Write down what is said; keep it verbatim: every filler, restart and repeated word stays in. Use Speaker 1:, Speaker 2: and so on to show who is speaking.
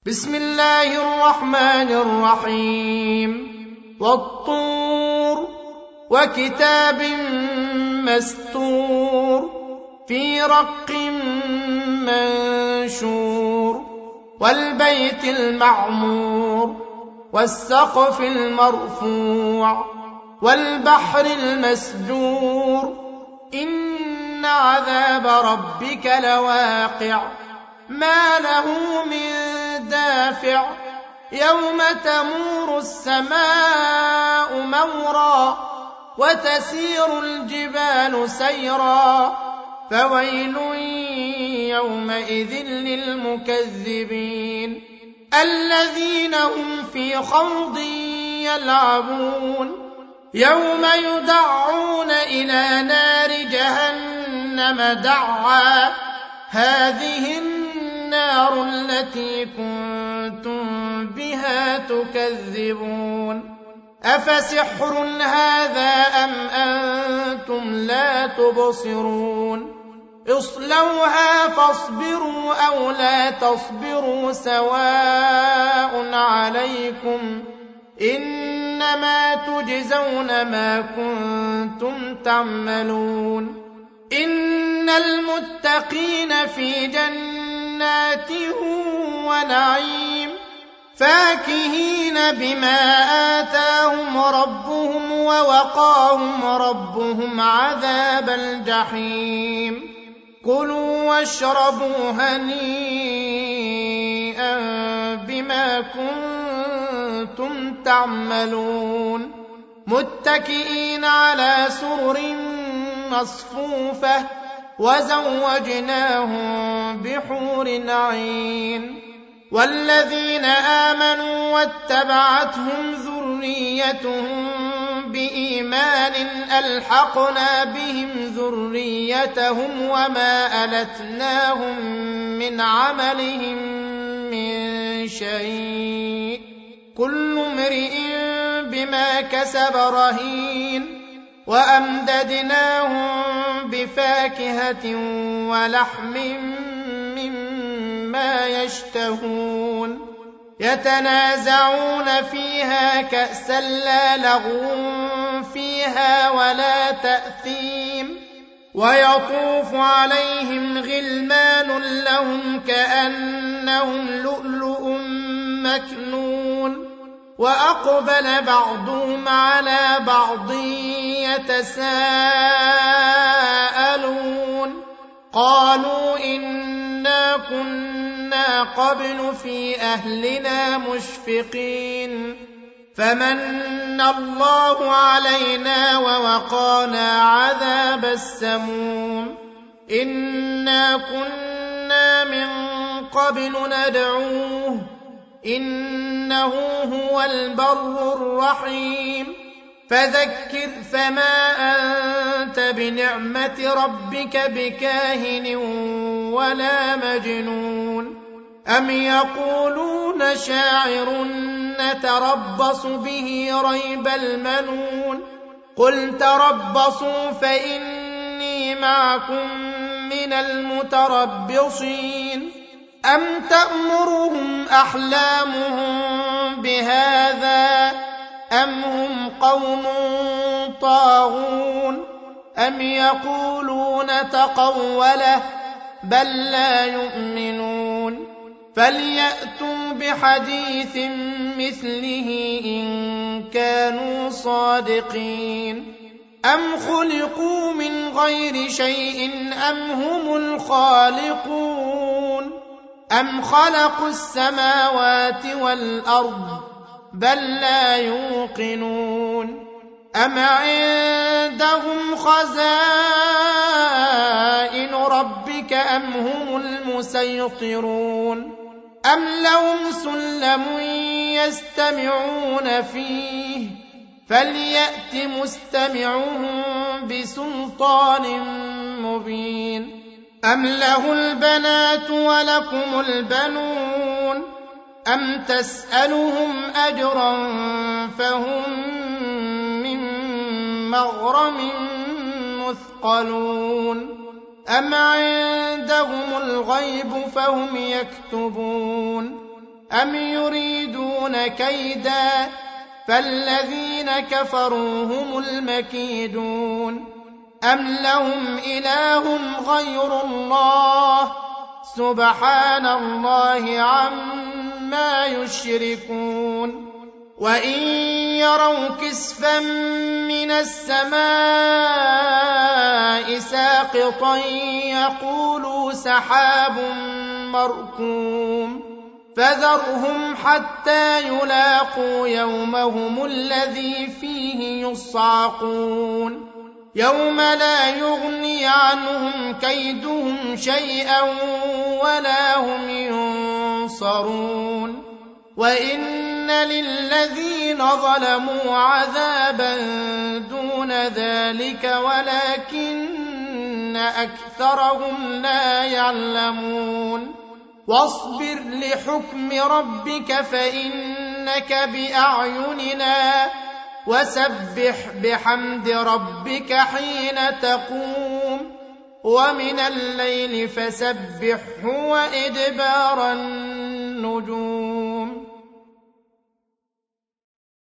Speaker 1: بسم الله الرحمن الرحيم والطور وكتاب مستور في رق منشور والبيت المعمور والسقف المرفوع والبحر المسجور إن عذاب ربك لواقع ما له من دافع يوم تمور السماء مورا وتسير الجبال سيرا فويل يومئذ للمكذبين الذين هم في خوض يلعبون يوم يدعون إلى نار جهنم دعا هذه النار التي كنتم بها تكذبون أفسحر هذا أم أنتم لا تبصرون اصلوها فاصبروا أو لا تصبروا سواء عليكم إنما تجزون ما كنتم تعملون إن المتقين في جنات ونعيم فاكهين بما آتاهم ربهم ووقاهم ربهم عذاب الجحيم كلوا واشربوا هنيئا بما كنتم تعملون متكئين على سرر مصفوفة وزوجناهم بحور عين والذين آمنوا واتبعتهم ذريتهم بإيمان ألحقنا بهم ذريتهم وما ألتناهم من عملهم من شيء كل امرئ بما كسب رهين وأمددناهم بفاكهة ولحم مما يشتهون يتنازعون فيها كأسا لا لغو فيها ولا تأثيم ويطوف عليهم غلمان لهم كأنهم لؤلؤ مكنون وأقبل بعضهم على بعض يتساءلون قالوا إنا كنا قبل في أهلنا مشفقين فمن الله علينا ووقانا عذاب السموم إنا كنا من قبل ندعوه إنه هو البر الرحيم فذكر فما أنت بنعمة ربك بكاهن ولا مجنون أم يقولون شاعر نتربص به ريب المنون قل تربصوا فإني معكم من المتربصين أم تأمرهم أحلامهم بهذا أم هم قوم طاغون أم يقولون تقوله بل لا يؤمنون فليأتوا بحديث مثله إن كانوا صادقين أم خلقوا من غير شيء أم هم الخالقون أم خلقوا السماوات والأرض بل لا يوقنون أم عندهم خزائن ربك أم هم المسيطرون أم لهم سلم يستمعون فيه فليأت مستمعهم بسلطان مبين أم له البنات ولكم البنون أم تسألهم أجرا فهم من مغرم مثقلون أم عندهم الغيب فهم يكتبون أم يريدون كيدا فالذين كفروا هم المكيدون أم لهم إله غير الله سبحان الله عما يشركون وإن يروا كسفا من السماء ساقطا يقولوا سحاب مركوم فذرهم حتى يلاقوا يومهم الذي فيه يصعقون يوم لا يغني عنهم كيدهم شيئا ولا هم ينصرون وإن للذين ظلموا عذابا دون ذلك ولكن أكثرهم لا يعلمون واصبر لحكم ربك فإنك بأعيننا وسبح بحمد ربك حين تقوم ومن الليل فسبحه وإدبار النجوم